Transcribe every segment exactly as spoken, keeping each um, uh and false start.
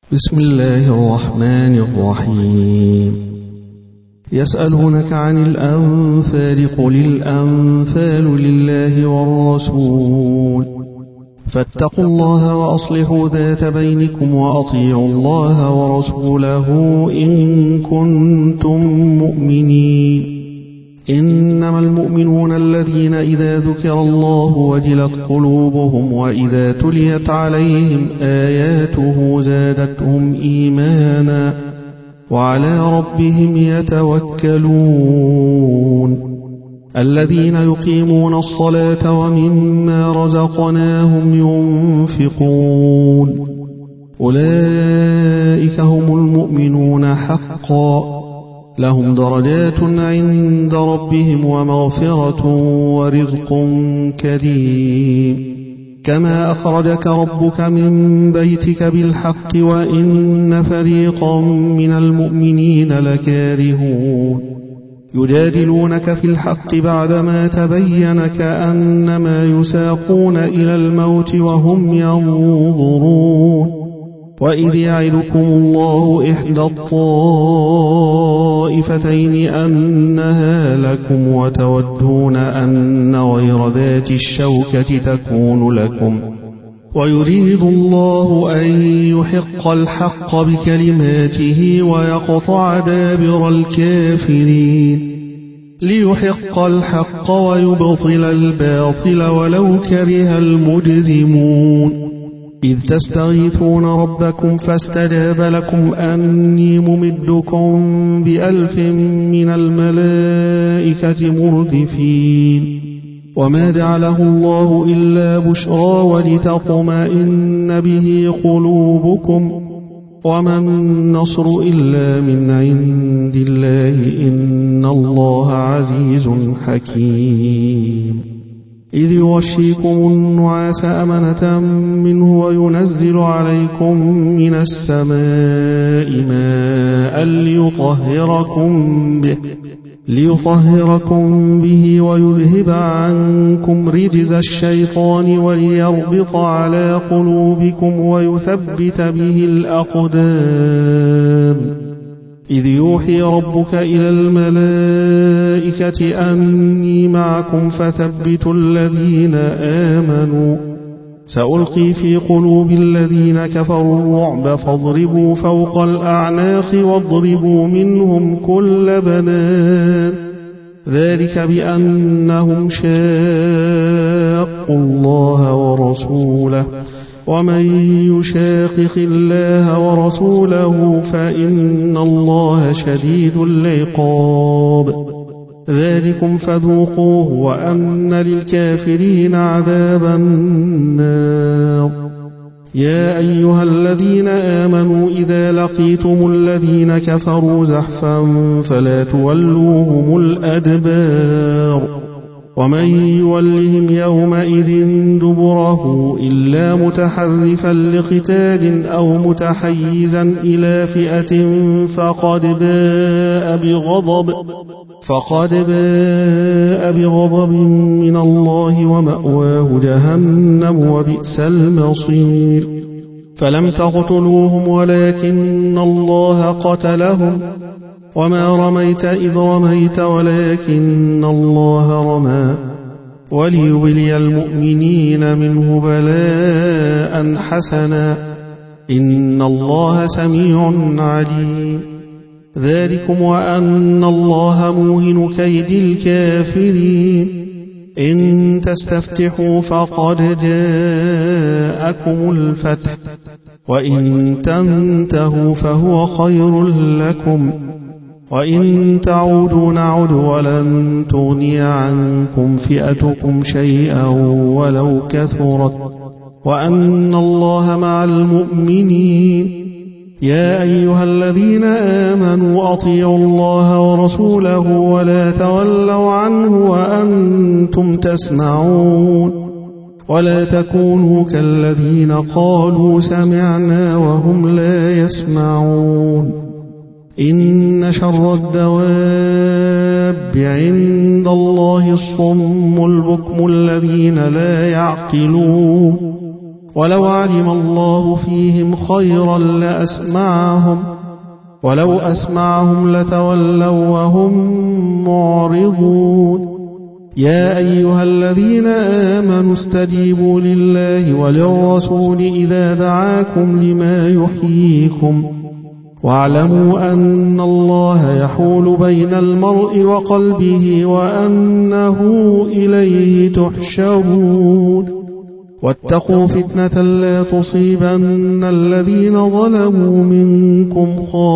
بسم الله الرحمن الرحيم. يسألونك عن الأنفال قل الأنفال لله والرسول فاتقوا الله وأصلحوا ذات بينكم وأطيعوا الله ورسوله إن كنتم مؤمنين. إنما المؤمنون الذين إذا ذكر الله وجلت قلوبهم وإذا تليت عليهم آياته زادتهم إيمانا وعلى ربهم يتوكلون. الذين يقيمون الصلاة ومما رزقناهم ينفقون أولئك هم المؤمنون حقا لهم درجات عند ربهم ومغفرة ورزق كريم. كما أخرجك ربك من بيتك بالحق وإن فريقا من المؤمنين لكارهون يجادلونك في الحق بعدما تبين كأنما يساقون إلى الموت وهم ينظرون. وإذ يعدكم الله إحدى الطائفتين أنها لكم وتودون أن غير ذات الشوكة تكون لكم ويريد الله أن يحق الحق بكلماته ويقطع دابر الكافرين ليحق الحق ويبطل الباطل ولو كره المجرمون. إذ تستغيثون ربكم فاستجاب لكم أني ممدكم بألف من الملائكة مردفين. وما جعله الله إلا بشرى ولتطمئن به قلوبكم وما النصر إلا من عند الله إن الله عزيز حكيم. إذ يغشيكم النعاس أمنة منه وينزل عليكم من السماء ماء ليطهركم به ليطهركم به ويذهب عنكم رجز الشيطان وليربط على قلوبكم ويثبت به الأقدام. إذ يوحي ربك إلى الملائكة أني معكم فثبتوا الذين آمنوا سألقي في قلوب الذين كفروا الرعب فاضربوا فوق الأعناق واضربوا منهم كل بنان ذلك بأنهم شاقوا الله ورسوله ومن يشاقق الله ورسوله فإن الله شديد العقاب. ذلكم فذوقوه وأن للكافرين عذاب النار. يا أيها الذين آمنوا إذا لقيتم الذين كفروا زحفا فلا تولوهم الأدبار. ومن يولهم يومئذ دبره إلا متحرفا لقتال أو متحيزا إلى فئة فقد باء بغضب فقد باء بغضب من الله ومأواه جهنم وبئس المصير. فلم تقتلوهم ولكن الله قتلهم وما رميت إذ رميت ولكن الله رمى وليبلي المؤمنين منه بلاء حسنا إن الله سميع عليم. ذلكم وأن الله موهن كيد الكافرين. إن تستفتحوا فقد جاءكم الفتح وإن تنتهوا فهو خير لكم وإن تعودوا نعد ولن تغني عنكم فئتكم شيئا ولو كثرت وأن الله مع المؤمنين. يا أيها الذين آمنوا أطيعوا الله ورسوله ولا تولوا عنه وأنتم تسمعون ولا تكونوا كالذين قالوا سمعنا وهم لا يسمعون. إن شر الدواب عند الله الصم البكم الذين لا يعقلون ولو علم الله فيهم خيرا لأسمعهم ولو أسمعهم لتولوا وهم معرضون يا أيها الذين آمنوا استجيبوا لله وللرسول إذا دعاكم لما يحييكم واعلموا أن الله يحول بين المرء وقلبه وأنه إليه تحشرون واتقوا فتنة لا تصيبن الذين ظلموا منكم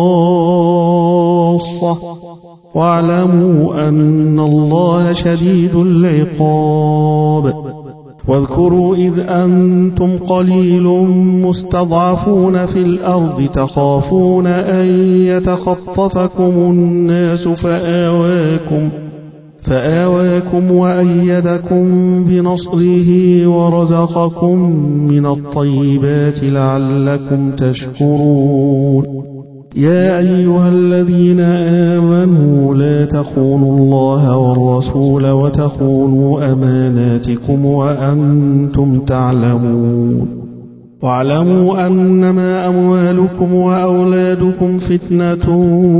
خاصة واعلموا أن الله شديد العقاب واذكروا إذ أنتم قليل مستضعفون في الأرض تخافون أن يتخطفكم الناس فآواكم فآواكم وأيدكم بنصره ورزقكم من الطيبات لعلكم تشكرون يا أيها الذين آمنوا لا تخونوا الله والرسول وتخونوا أماناتكم وأنتم تعلمون واعلموا أنما أموالكم وأولادكم فتنة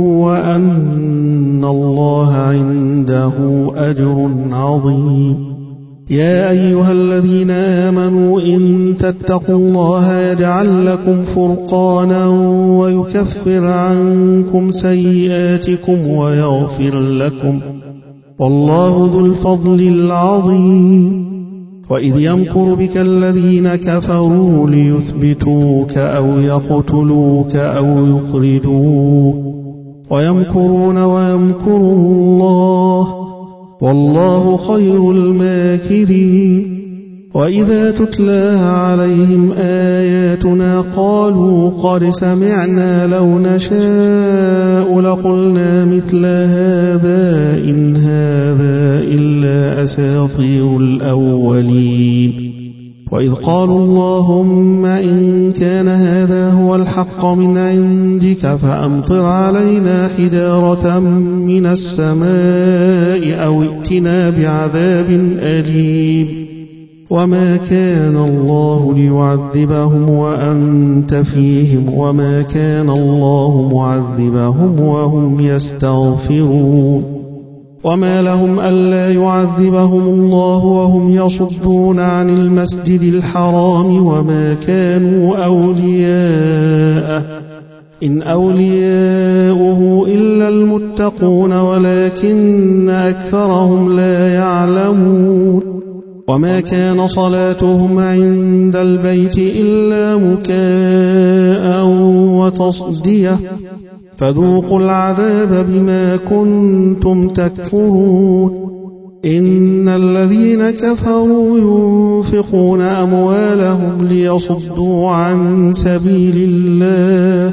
وأن الله عنده أجر عظيم يا أيها الذين آمنوا إن تتقوا الله يجعل لكم فرقانا ويكفر عنكم سيئاتكم ويغفر لكم والله ذو الفضل العظيم وإذ يمكر بك الذين كفروا ليثبتوك أو يقتلوك أو يخرجوك ويمكرون ويمكر الله والله خير الماكرين وإذا تتلى عليهم آياتنا قالوا قد سمعنا لو نشاء لقلنا مثل هذا إن هذا إلا أساطير الأولين وإذ قالوا اللهم إن كان هذا هو الحق من عندك فأمطر علينا حجارة من السماء أو ائتنا بعذاب أليم وما كان الله ليعذبهم وأنت فيهم وما كان الله معذبهم وهم يستغفرون وما لهم ألا يعذبهم الله وهم يصدون عن المسجد الحرام وما كانوا أولياءه إن أولياؤه إلا المتقون ولكن أكثرهم لا يعلمون وما كان صلاتهم عند البيت إلا مكاء وتصدية فذوقوا العذاب بما كنتم تكفرون إن الذين كفروا ينفقون أموالهم ليصدوا عن سبيل الله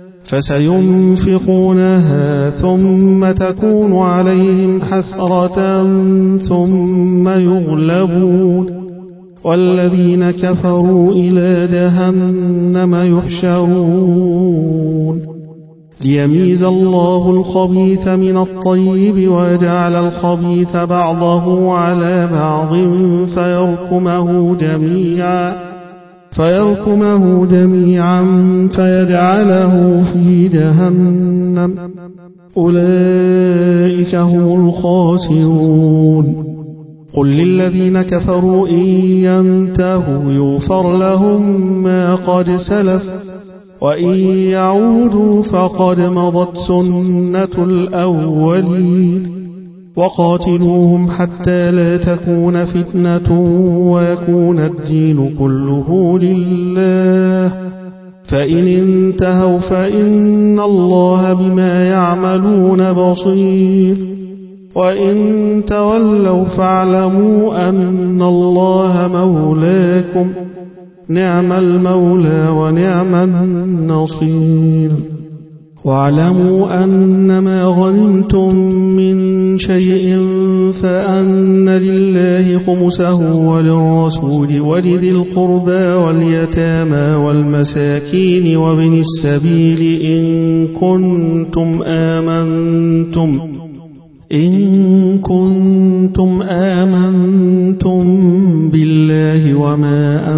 فسينفقونها ثم تكون عليهم حسرة ثم يغلبون والذين كفروا إلى جهنم يحشرون ليميز الله الخبيث من الطيب ويجعل الخبيث بعضه على بعض فيركمه جميعا فيركمه جميعا فيجعله في جهنم أولئك هم الخاسرون قل للذين كفروا إن ينتهوا يغفر لهم ما قد سلف وإن يعودوا فقد مضت سنة الأولين وقاتلوهم حتى لا تكون فتنة ويكون الدين كله لله فإن انتهوا فإن الله بما يعملون بصير وإن تولوا فاعلموا أن الله مولاكم نعم المولى ونعم النصير واعلموا أنما غنمتم من شيء فأن لله خمسه وللرسول ولذي القربى واليتامى والمساكين وابن السبيل إن كنتم آمنتم إن كنتم آمنتم بالله وما أنتم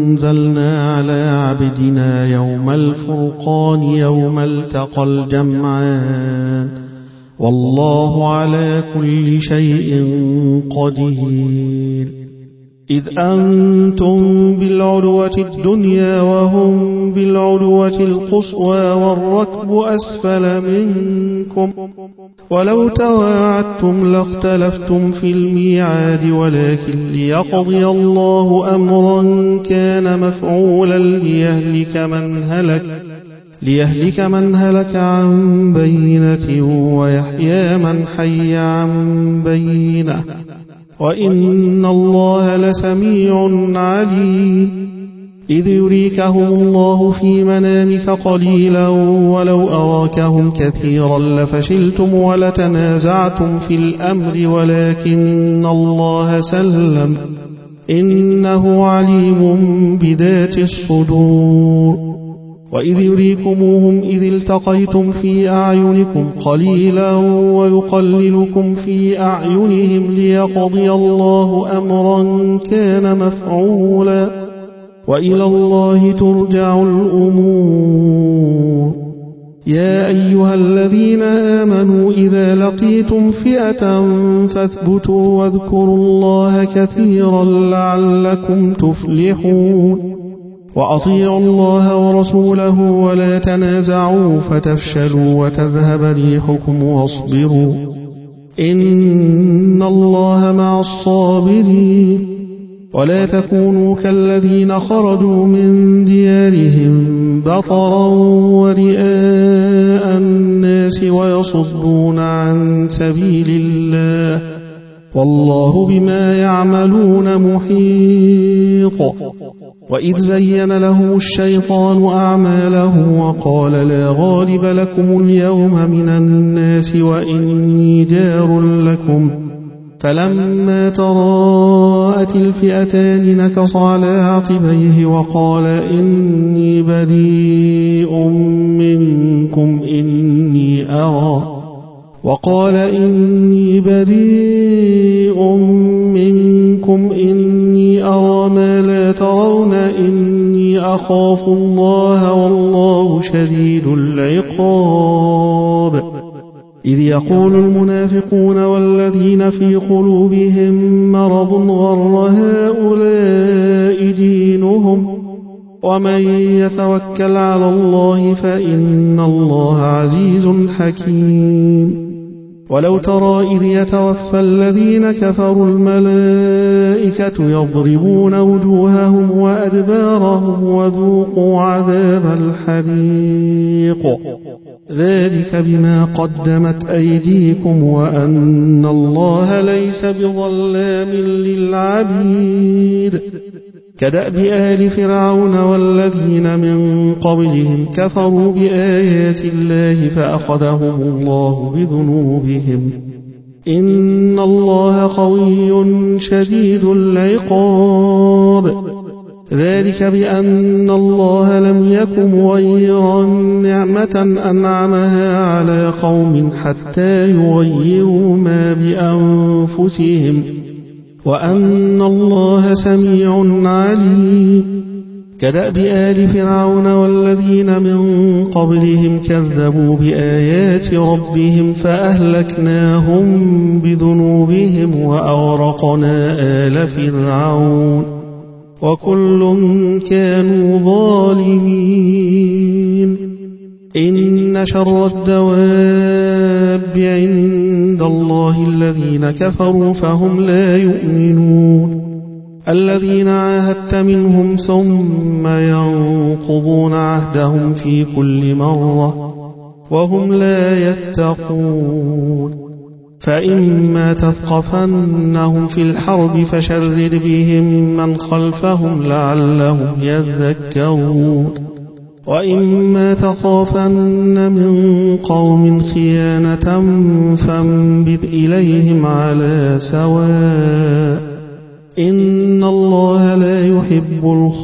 أنزلنا على عبدنا يوم الفرقان يوم التقى الجمعان والله على كل شيء قدير. إذ أنتم بالعدوة الدنيا وهم بالعدوة القصوى والركب أسفل منكم ولو تواعدتم لاختلفتم في الميعاد ولكن ليقضي الله أمرا كان مفعولا ليهلك من هلك ليهلك من هلك عن بينة ويحيى من حي عن بينة وإن الله لسميع عليم. إذ يريكهم الله في منامك قليلا ولو أراكهم كثيرا لفشلتم ولتنازعتم في الأمر ولكن الله سلم إنه عليم بذات الصدور. وإذ يريكموهم إذ التقيتم في أعينكم قليلا ويقللكم في أعينهم ليقضي الله أمرا كان مفعولا وإلى الله ترجع الأمور. يا أيها الذين آمنوا إذا لقيتم فئة فاثبتوا واذكروا الله كثيرا لعلكم تفلحون. وأطيعوا الله ورسوله ولا تنازعوا فتفشلوا وتذهب ريحكم واصبروا إن الله مع الصابرين. ولا تكونوا كالذين خرجوا من ديارهم بطرا ورئاء الناس ويصدون عن سبيل الله والله بما يعملون محيط. وإذ زين لهم الشيطان أعمالهم وقال لا غالب لكم اليوم من الناس وإني جار لكم فلما تراءت الفئتان نكص على عقبيه وقال إني بريء منكم إني أرى وقال إني بريء منكم إني أرى ما لا ترون إني أخاف الله والله شديد العقاب. إذ يقول المنافقون والذين في قلوبهم مرض غر هؤلاء دينهم ومن يتوكل على الله فإن الله عزيز حكيم. ولو ترى إذ يتوفى الذين كفروا الملائكة يضربون وجوههم وأدبارهم وذوقوا عذاب الحريق ذلك بما قدمت أيديكم وأن الله ليس بظلام للعبيد. كدأب آل فرعون والذين من قبلهم كفروا بآيات الله فأخذهم الله بذنوبهم إن الله قوي شديد العقاب. ذلك بأن الله لم يك مغيرا نعمة أنعمها على قوم حتى يغيروا ما بأنفسهم وأن الله سميع عليم. كدأب آل فرعون والذين من قبلهم كذبوا بآيات ربهم فأهلكناهم بذنوبهم وأغرقنا آل فرعون وكل كانوا ظالمين. إن شر الدواب عند الله الذين كفروا فهم لا يؤمنون الذين عاهدت منهم ثم ينقضون عهدهم في كل مرة وهم لا يتقون. فإما تثقفنهم في الحرب فشرد بهم من خلفهم لعلهم يذكرون وإما تخافن من قوم خيانة فانبذ إليهم على سواء إن الله لا يحب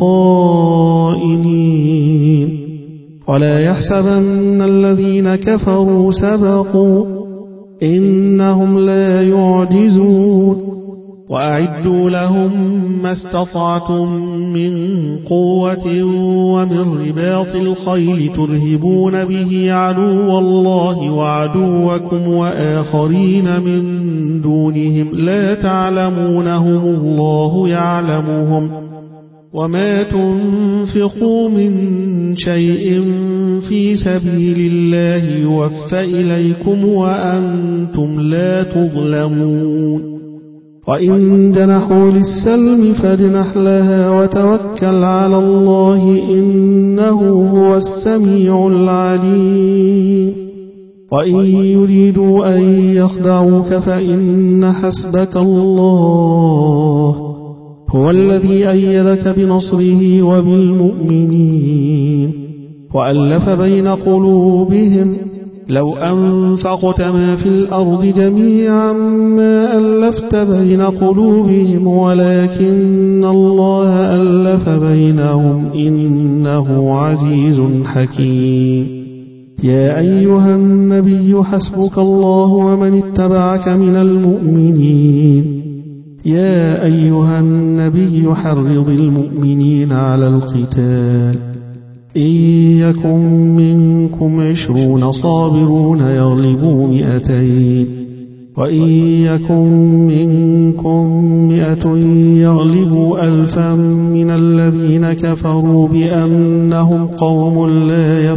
الخائنين. ولا يحسبن الذين كفروا سبقوا إنهم لا يعجزون وأعدوا لهم ما استطعتم من قوة ومن رباط الخيل ترهبون به عدو الله وعدوكم وآخرين من دونهم لا تعلمونهم الله يعلمهم وما تنفقوا من شيء في سبيل الله يوفى إليكم وأنتم لا تظلمون وإن جنحوا للسلم فاجنح لها وتوكل على الله إنه هو السميع العليم وإن يريدوا أن يخدعوك فإن حسبك الله هو الذي أيدك بنصره وبالمؤمنين وألف بين قلوبهم لو أنفقت ما في الأرض جميعا ما ألفت بين قلوبهم ولكن الله ألف بينهم إنه عزيز حكيم يا أيها النبي حسبك الله ومن اتبعك من المؤمنين يا أيها النبي حرض المؤمنين على القتال إن يكن منكم عشرون صابرون يغلبوا مئتين وإن يكن منكم مئة يغلبوا ألفا من الذين كفروا بأنهم قوم لا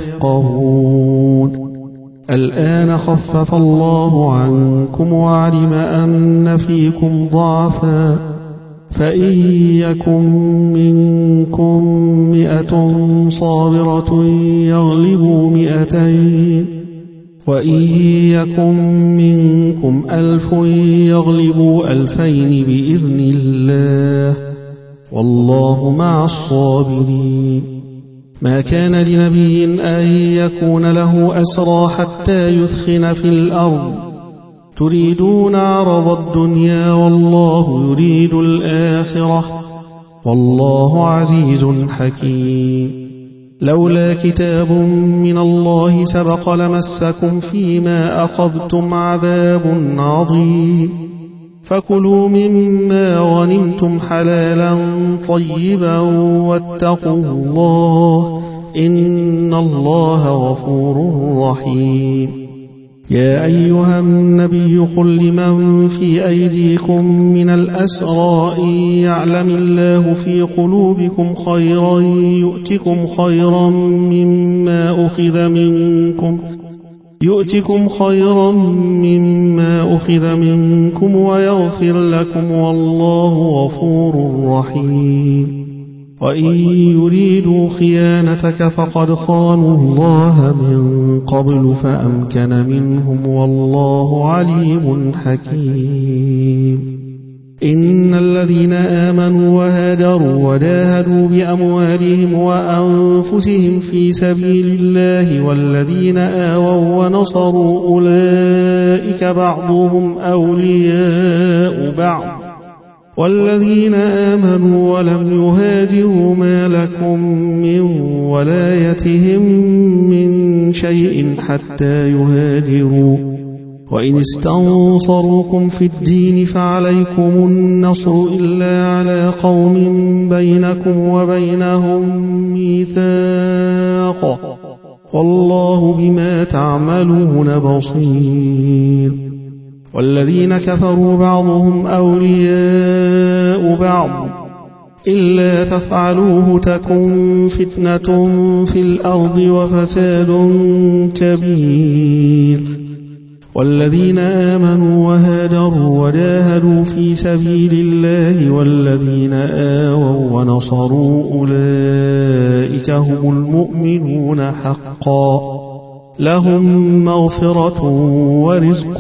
يفقهون الآن خفف الله عنكم وعلم أن فيكم ضعفا فإن يكن منكم مئة صابرة يغلبوا مئتين وإن يكن منكم ألف يغلبوا ألفين بإذن الله والله مع الصابرين ما كان لنبي أن يكون له أسرى حتى يثخن في الأرض تريدون عرض الدنيا والله يريد الآخرة والله عزيز حكيم لولا كتاب من الله سبق لمسكم فيما أخذتم عذاب عظيم فكلوا مما غنمتم حلالا طيبا واتقوا الله إن الله غفور رحيم يا أيها النبي قل لمن في أيديكم من الأسرى إن يعلم الله في قلوبكم خيرا يؤتكم خيرا مما أخذ منكم يؤتكم خيرا مما أخذ منكم ويغفر لكم والله غفور رحيم وإن يريدوا خيانتك فقد خانوا الله من قبل فأمكن منهم والله عليم حكيم إن الذين آمنوا وهاجروا وجاهدوا بأموالهم وأنفسهم في سبيل الله والذين آووا ونصروا أولئك بعضهم أولياء بعض والذين آمنوا ولم يهاجروا ما لكم من ولايتهم من شيء حتى يهاجروا وإن استنصروكم في الدين فعليكم النصر إلا على قوم بينكم وبينهم ميثاق والله بما تعملون بصير والذين كفروا بعضهم أولياء بعض إلا تفعلوه تكن فتنة في الأرض وفساد كبير والذين آمنوا وهاجروا وجاهدوا في سبيل الله والذين آووا ونصروا أولئك هم المؤمنون حقا لهم مغفرة ورزق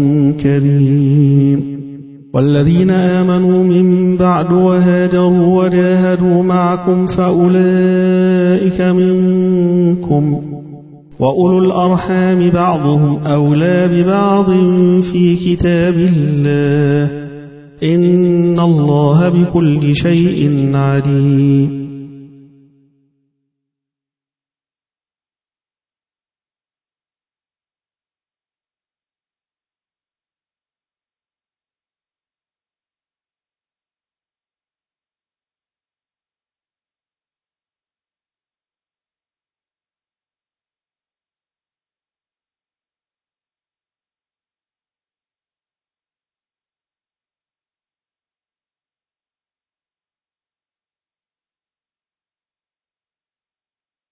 كريم والذين آمنوا من بعد وهاجروا وجاهدوا معكم فأولئك منكم وأولو الأرحام بعضهم أولى ببعض في كتاب الله إن الله بكل شيء عليم